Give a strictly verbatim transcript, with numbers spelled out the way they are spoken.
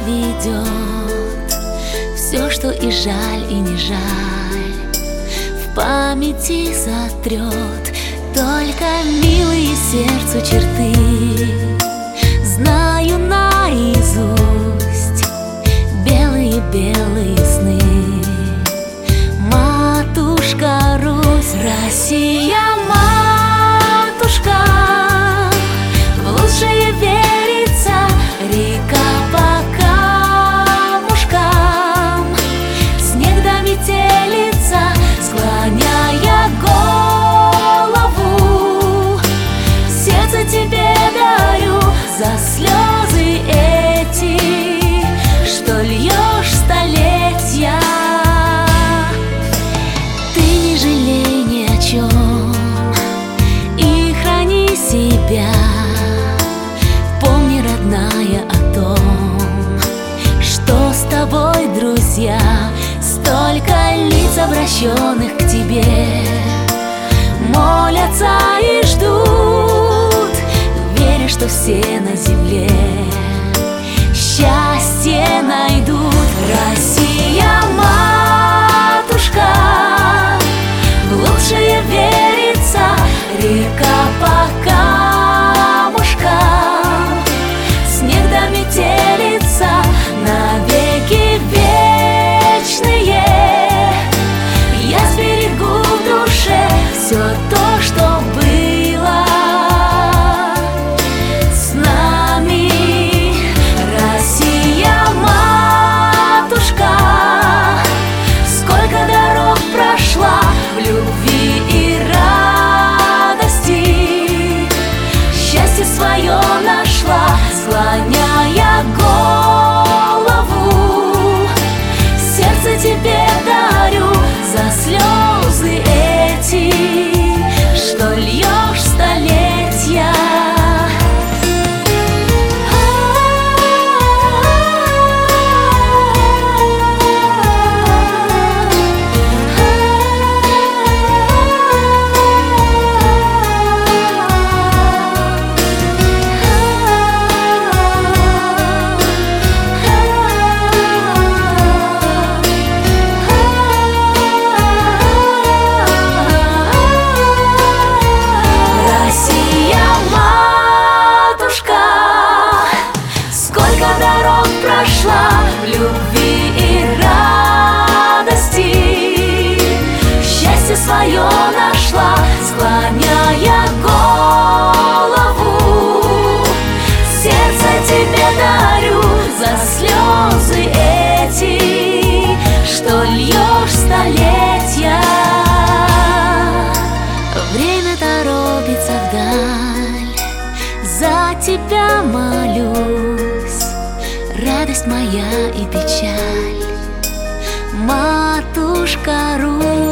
ведет все, что и жаль, и не жаль, в памяти сотрет только милые сердцу черты. Знаю наизусть белые-белые сны. Матушка Русь, Россия, матушка, в лучшее верится, река по камушкам, снег до метелица, склоняя голову, сердце тебе дарю за слезы эти, что льешь столетия. Ты не жалей ни о чем и храни себя. Помни, родная, о том, что с тобой, друзья, столько лиц, обращенных к тебе, молятся и ждут, веря, что все на земле счастье найдут. Россия, матушка, в лучшее верится, река по камушкам, снег до метелица, навеки вечные. Я сберегу в душе все то, что было с нами. Россия, матушка, сколько дорог прошла в любви и радости, счастье свое нашла, склоняя голову, сердце тебе дарю за слезы эти, что льешь столетия. Прошла в любви и радости, счастье свое нашла, склоняя голову, сердце тебе дарю за слезы эти, что льешь столетия. Время торопится вдаль, за тебя молюсь, радость моя и печаль, матушка Русь.